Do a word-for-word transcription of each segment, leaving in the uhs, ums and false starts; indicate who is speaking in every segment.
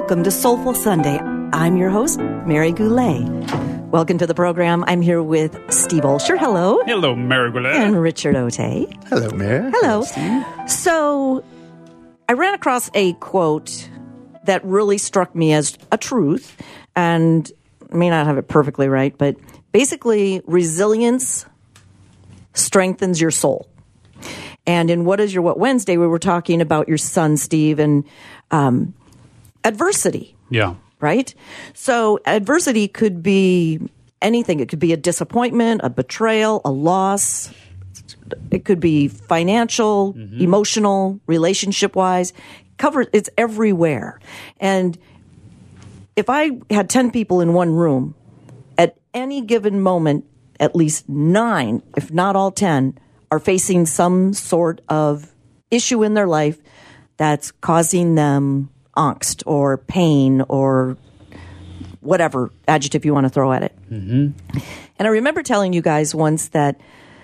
Speaker 1: Welcome to Soulful Sunday. I'm your host, Mary Goulet. Welcome to the program. I'm here with Steve Olsher. Hello.
Speaker 2: Hello, Mary Goulet.
Speaker 1: And Richard Otey.
Speaker 3: Hello, Mary.
Speaker 1: Hello.
Speaker 3: Steve.
Speaker 1: So, I ran across a quote that really struck me as a truth, and I may not have it perfectly right, but basically, resilience strengthens your soul. And in What Is Your What Wednesday, we were talking about your son, Steve, and um, adversity.
Speaker 2: Yeah.
Speaker 1: Right? So adversity could be anything. It could be a disappointment, a betrayal, a loss. It could be financial, mm-hmm. emotional, relationship-wise. Cover, it's everywhere. And if I had ten people in one room, at any given moment, at least nine, if not all ten, are facing some sort of issue in their life that's causing them angst or pain or whatever adjective you want to throw at it.
Speaker 2: Mm-hmm.
Speaker 1: And I remember telling you guys once that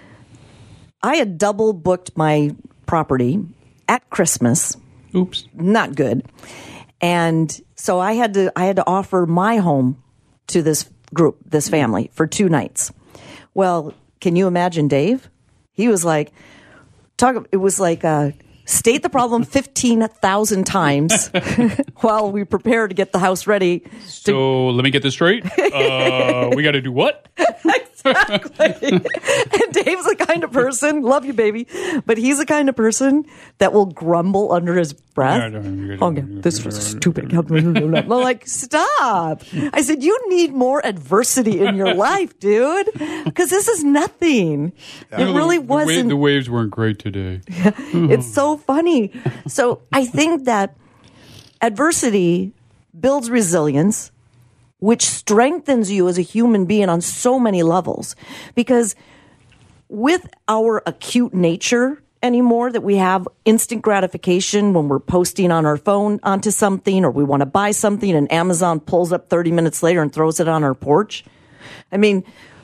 Speaker 1: I had double booked my property at Christmas.
Speaker 2: Oops.
Speaker 1: Not good. And so I had to I had to offer my home to this group, this family, for two nights. Well, can you imagine Dave? He was like, talk. It was like, uh, state the problem fifteen thousand times while we prepare to get the house ready. To-
Speaker 2: so let me get this straight. Uh, we got to do what?
Speaker 1: Exactly. And Dave's the kind of person, love you, baby, but he's the kind of person that will grumble under his breath. Oh, yeah, this was stupid. I'm like, stop. I said, you need more adversity in your life, dude, because this is nothing.
Speaker 2: Yeah.
Speaker 1: It really
Speaker 2: the,
Speaker 1: wasn't.
Speaker 2: The waves weren't great today.
Speaker 1: It's so funny. So I think that adversity builds resilience, which strengthens you as a human being on so many levels. Because with our acute nature anymore, that we have instant gratification when we're posting on our phone onto something, or we want to buy something and Amazon pulls up thirty minutes later and throws it on our porch. I mean,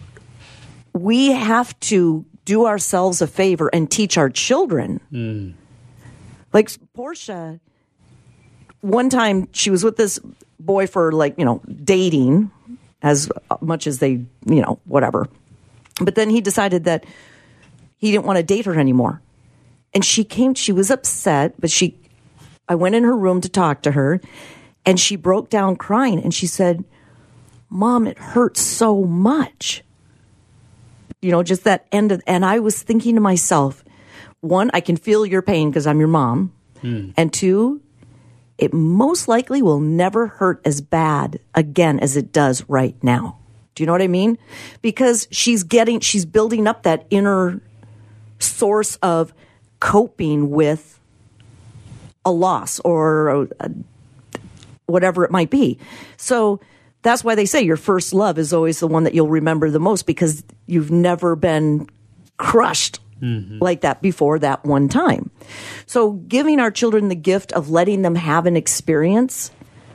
Speaker 1: we have to do ourselves a favor and teach our children.
Speaker 2: Mm.
Speaker 1: Like Portia, one time she was with this boy for, like, you know, dating as much as they, you know, whatever. But then he decided that he didn't want to date her anymore. And she came, she was upset, but she, I went in her room to talk to her, and she broke down crying, and she said, Mom, it hurts so much. You know, just that end of, and I was thinking to myself, one, I can feel your pain because I'm your mom. Hmm. And two, it most likely will never hurt as bad again as it does right now. Do you know what I mean? Because she's getting, she's building up that inner source of coping with a loss or a, a, whatever it might be. So that's why they say your first love is always the one that you'll remember the most, because you've never been crushed mm-hmm. like that before that one time. So giving our children the gift of letting them have an experience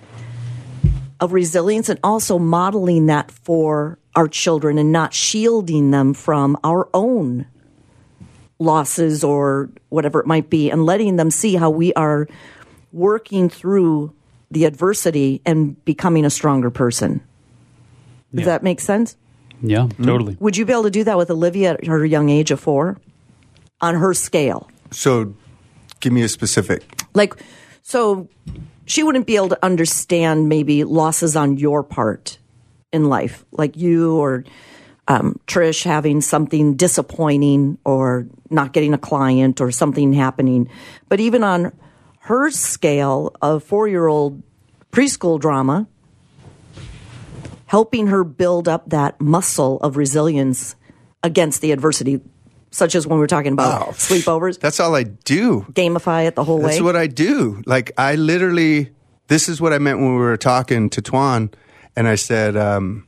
Speaker 1: of resilience, and also modeling that for our children and not shielding them from our own losses or whatever it might be, and letting them see how we are working through the adversity and becoming a stronger person. Does
Speaker 2: yeah.
Speaker 1: that make sense?
Speaker 2: Yeah, totally.
Speaker 1: Would you be able to do that with Olivia at her young age of four on her scale?
Speaker 3: So give me a specific.
Speaker 1: Like, so she wouldn't be able to understand maybe losses on your part in life, like you or um, Trish having something disappointing or not getting a client or something happening. But even on her scale of four-year-old preschool drama, helping her build up that muscle of resilience against the adversity, such as when we were talking about oh, sleepovers.
Speaker 3: That's all I do.
Speaker 1: Gamify it the whole
Speaker 3: That's
Speaker 1: way.
Speaker 3: That's what I do. Like, I literally, this is what I meant when we were talking to Tuan, and I said, um,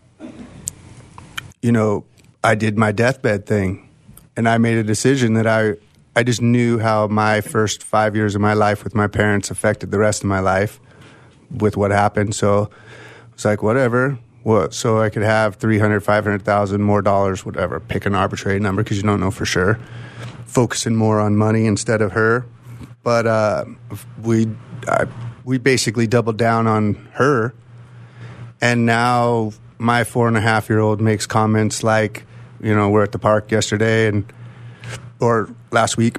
Speaker 3: you know, I did my deathbed thing, and I made a decision that I, I just knew how my first five years of my life with my parents affected the rest of my life with what happened. So it's like, whatever. What? So I could have three hundred, five hundred thousand more dollars, whatever. Pick an arbitrary number because you don't know for sure. Focusing more on money instead of her. But uh, we, I we basically doubled down on her. And now my four and a half year old makes comments like, you know, we're at the park yesterday and or last week.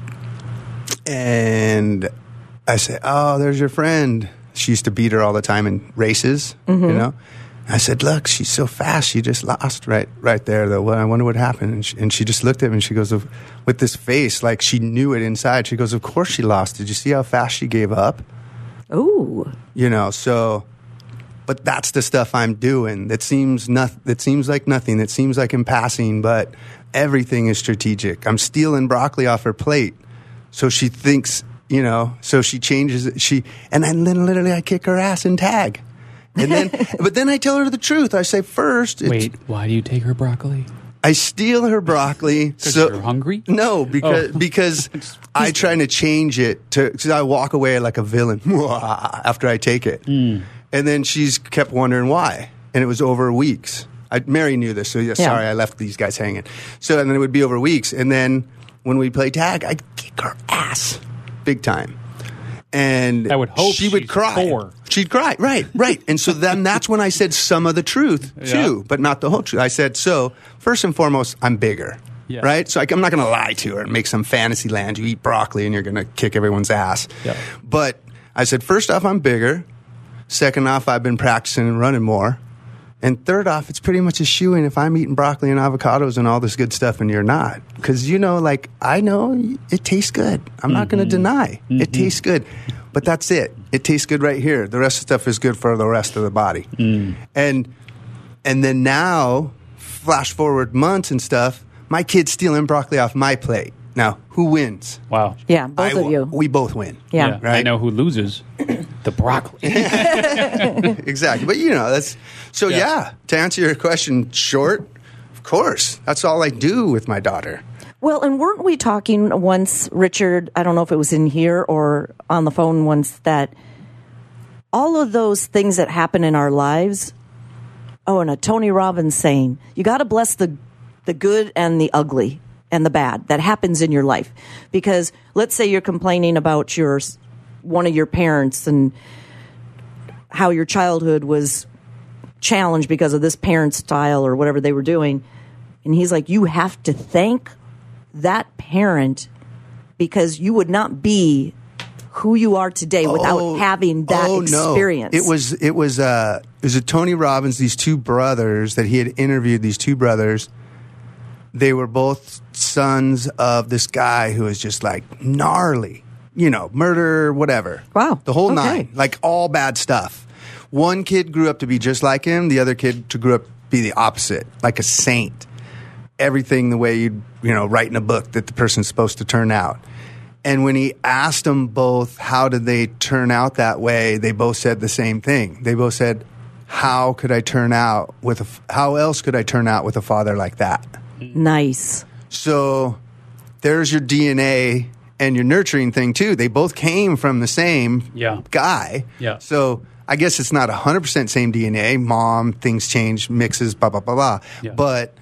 Speaker 3: And I say, oh, there's your friend. She used to beat her all the time in races, mm-hmm. you know. I said, look, she's so fast. She just lost right right there, though. Well, I wonder what happened. And she, and she just looked at me and she goes, with this face, like she knew it inside. She goes, of course she lost. Did you see how fast she gave up?
Speaker 1: Ooh.
Speaker 3: You know, so, but that's the stuff I'm doing. That seems not, that seems like nothing. That seems like in passing, but everything is strategic. I'm stealing broccoli off her plate. So she thinks, you know, so she changes it. She, and then literally I kick her ass in tag. And then, but then I tell her the truth. I say, first, it's,
Speaker 2: wait, why do you take her broccoli?
Speaker 3: I steal her broccoli.
Speaker 2: Because
Speaker 3: so,
Speaker 2: you're hungry?
Speaker 3: No, because
Speaker 2: oh.
Speaker 3: because I try to change it to. Cause I walk away like a villain after I take it, mm. and then she's kept wondering why, and it was over weeks. I, Mary knew this, so yeah, yeah. sorry, I left these guys hanging. So and then it would be over weeks, and then when we play tag, I'd kick her ass, big time. And
Speaker 2: I would hope
Speaker 3: she would cry.
Speaker 2: Four.
Speaker 3: She'd cry, right, right. And so then that's when I said some of the truth, too, yeah. but not the whole truth. I said, so, first and foremost, I'm bigger, yeah. right? So I, I'm not going to lie to her and make some fantasy land. You eat broccoli and you're going to kick everyone's ass. Yeah. But I said, first off, I'm bigger. Second off, I've been practicing and running more. And third off, it's pretty much a shoo-in if I'm eating broccoli and avocados and all this good stuff and you're not. Because, you know, like, I know it tastes good. I'm mm-hmm. not going to deny. Mm-hmm. It tastes good. But that's it. It tastes good right here. The rest of the stuff is good for the rest of the body. Mm. And and then now, flash forward months and stuff, my kid's stealing broccoli off my plate. Now, who wins?
Speaker 2: Wow.
Speaker 1: Yeah, both
Speaker 3: I,
Speaker 1: of you.
Speaker 3: We both win.
Speaker 1: Yeah.
Speaker 2: yeah
Speaker 3: right?
Speaker 2: I know who loses. The broccoli.
Speaker 3: Exactly. But, you know, that's... So, yeah. yeah, to answer your question short, of course. That's all I do with my daughter.
Speaker 1: Well, and weren't we talking once, Richard, I don't know if it was in here or on the phone once, that all of those things that happen in our lives, oh, and a Tony Robbins saying, you got to bless the the good and the ugly and the bad that happens in your life. Because let's say you're complaining about your one of your parents and how your childhood was challenged because of this parent style or whatever they were doing. And he's like, you have to thank that parent because you would not be who you are today without
Speaker 3: oh,
Speaker 1: having that
Speaker 3: oh,
Speaker 1: experience.
Speaker 3: No. It was it was uh it was a Tony Robbins, these two brothers that he had interviewed, these two brothers. They were both sons of this guy who was just like gnarly, you know, murder, whatever.
Speaker 1: Wow.
Speaker 3: The whole
Speaker 1: okay.
Speaker 3: nine, like all bad stuff. One kid grew up to be just like him. The other kid grew up to be the opposite, like a saint. Everything the way you'd, you know, write in a book that the person's supposed to turn out. And when he asked them both how did they turn out that way, they both said the same thing. They both said, how could I turn out with a, how else could I turn out with a father like that?
Speaker 1: Nice.
Speaker 3: So there's your D N A and your nurturing thing too. They both came from the same
Speaker 2: yeah.
Speaker 3: guy.
Speaker 2: Yeah.
Speaker 3: So I guess it's not one hundred percent same D N A. Mom, things change, mixes, blah, blah, blah, blah. Yeah. But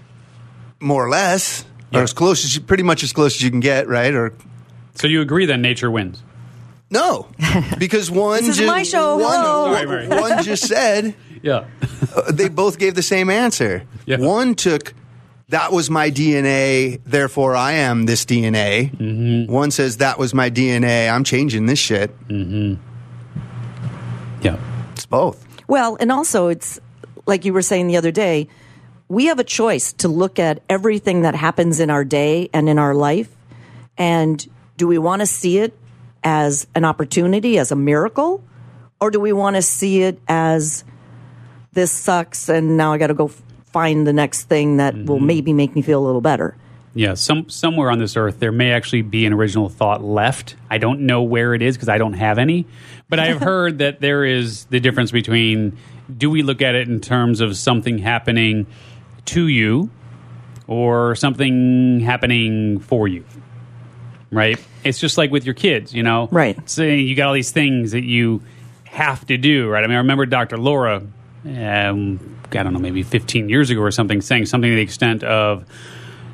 Speaker 3: more or less, yeah. or as close as you, pretty much as close as you can get, right? Or
Speaker 2: so you agree that nature wins?
Speaker 3: No, because one
Speaker 1: this is
Speaker 3: just
Speaker 1: my show.
Speaker 3: One,
Speaker 1: Sorry,
Speaker 3: one, one just said,
Speaker 2: yeah,
Speaker 3: uh, they both gave the same answer.
Speaker 2: Yeah.
Speaker 3: One took that was my D N A, therefore I am this D N A. Mm-hmm. One says that was my D N A, I'm changing this shit.
Speaker 2: Mm-hmm. Yeah,
Speaker 3: it's both.
Speaker 1: Well, and also it's like you were saying the other day. We have a choice to look at everything that happens in our day and in our life. And do we want to see it as an opportunity, as a miracle? Or do we want to see it as this sucks and now I got to go find the next thing that mm-hmm. will maybe make me feel a little better?
Speaker 2: Yeah, some somewhere on this earth there may actually be an original thought left. I don't know where it is because I don't have any. But I have heard that there is the difference between do we look at it in terms of something happening to you or something happening for you, right? It's just like with your kids, you know?
Speaker 1: Right.
Speaker 2: So you got all these things that you have to do, right? I mean, I remember Doctor Laura, um, I don't know, maybe fifteen years ago or something, saying something to the extent of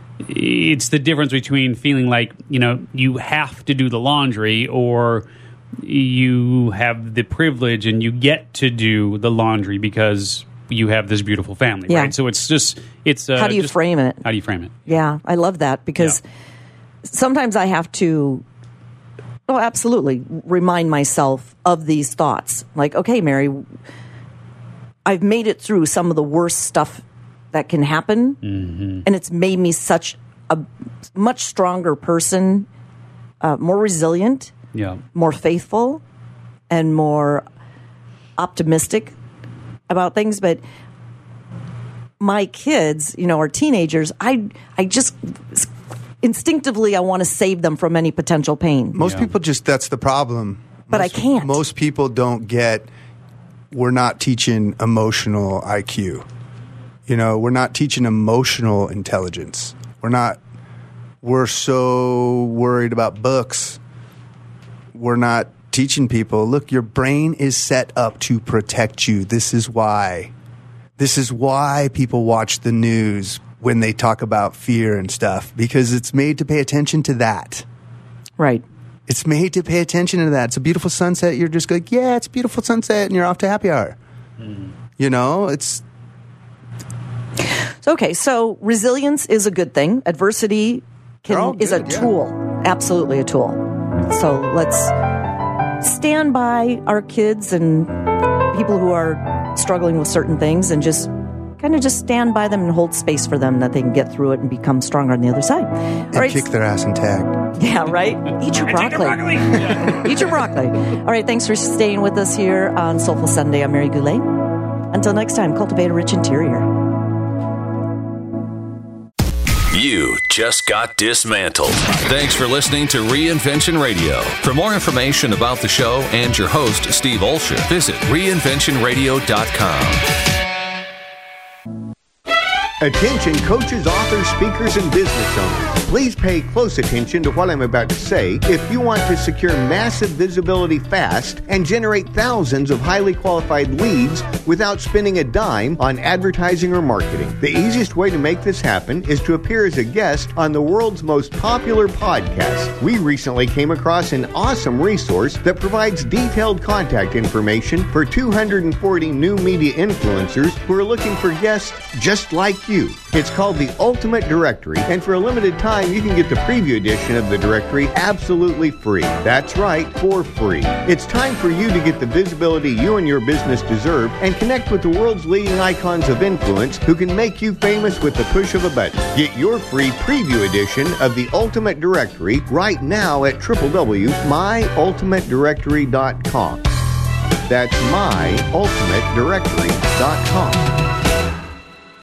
Speaker 2: it's the difference between feeling like, you know, you have to do the laundry or you have the privilege and you get to do the laundry because you have this beautiful family,
Speaker 1: Yeah.
Speaker 2: right? So it's just it's uh,
Speaker 1: How do you
Speaker 2: just-
Speaker 1: frame it?
Speaker 2: How do you frame it?
Speaker 1: Yeah, I love that because
Speaker 2: Yeah.
Speaker 1: sometimes I have to, oh, absolutely, remind myself of these thoughts. Like, okay, Mary, I've made it through some of the worst stuff that can happen,
Speaker 2: Mm-hmm.
Speaker 1: and it's made me such a much stronger person, uh, more resilient,
Speaker 2: Yeah.
Speaker 1: more faithful, and more optimistic about things. But my kids, you know, are teenagers. I I just instinctively I want to save them from any potential pain.
Speaker 3: Most
Speaker 2: Yeah.
Speaker 3: people just, that's the problem.
Speaker 1: But I
Speaker 3: Most-
Speaker 1: can't.
Speaker 3: Most people don't get, we're not teaching emotional I Q. You know, we're not teaching emotional intelligence. We're not, we're so worried about books. We're not teaching people, look, your brain is set up to protect you. This is why. This is why people watch the news when they talk about fear and stuff, because it's made to pay attention to that.
Speaker 1: Right.
Speaker 3: It's made to pay attention to that. It's a beautiful sunset. You're just like, yeah, it's a beautiful sunset, and you're off to happy hour.
Speaker 2: Mm.
Speaker 3: You know, it's
Speaker 1: So, okay, so resilience is a good thing. Adversity
Speaker 3: They're all
Speaker 1: can, is a
Speaker 3: good, yeah.
Speaker 1: tool, absolutely a tool. So let's stand by our kids and people who are struggling with certain things and just kind of just stand by them and hold space for them that they can get through it and become stronger on the other side.
Speaker 3: and
Speaker 1: All right.
Speaker 3: kick their ass and tag.
Speaker 1: Yeah, right? Eat your broccoli. Eat your broccoli. All right, thanks for staying with us here on Soulful Sunday. I'm Mary Goulet. Until next time, cultivate a rich interior.
Speaker 4: You just got dismantled. Thanks for listening to Reinvention Radio. For more information about the show and your host, Steve Olsher, visit reinvention radio dot com.
Speaker 5: Attention coaches, authors, speakers, and business owners. Please pay close attention to what I'm about to say if you want to secure massive visibility fast and generate thousands of highly qualified leads without spending a dime on advertising or marketing. The easiest way to make this happen is to appear as a guest on the world's most popular podcast. We recently came across an awesome resource that provides detailed contact information for two hundred forty new media influencers who are looking for guests just like you. You. It's called the Ultimate Directory, and for a limited time, you can get the preview edition of the directory absolutely free. That's right, for free. It's time for you to get the visibility you and your business deserve and connect with the world's leading icons of influence who can make you famous with the push of a button. Get your free preview edition of the Ultimate Directory right now at w w w dot my ultimate directory dot com. That's my ultimate directory dot com.